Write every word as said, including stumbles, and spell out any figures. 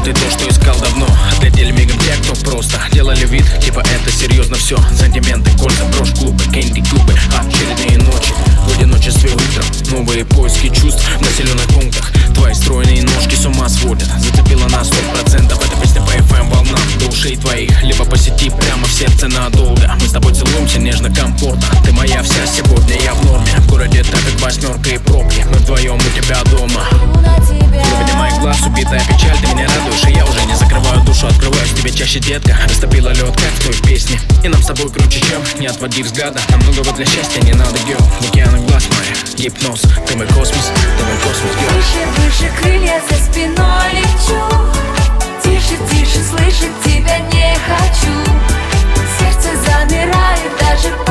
ты то, что искал давно. Отлетели мигом те, кто просто делали вид, типа это серьезно все. Сантименты, кольца, брошь, клубы, кэнди, клубы, очередные ночи в одиночестве утром. Новые поиски чувств в населенных пунктах. Твои стройные ножки с ума сводят. Зацепила на сто процентов эта песня по эф эм волнам. До ушей твоих, либо по сети прямо в сердце надолго. Мы с тобой целуемся нежно, комфортно. Ты моя вся, сегодня я в норме. В городе так как восьмерка и пробки. Мы вдвоем у тебя дома. В глубине моих глаз убитая печаль. Ты меня радуешь, и я уже не закрываю душу. Открываюсь тебе чаще, детка. Растопила лед, как в той песне. И нам с тобой круче, чем не отводи взгляда. Нам многого для счастья не надо, герл. В океанах глаз моих гипноз. Ты мой космос, ты мой космос, герл. Выше, выше крылья за спиной лечу. Тише, тише, слышать тебя не хочу. Сердце замирает даже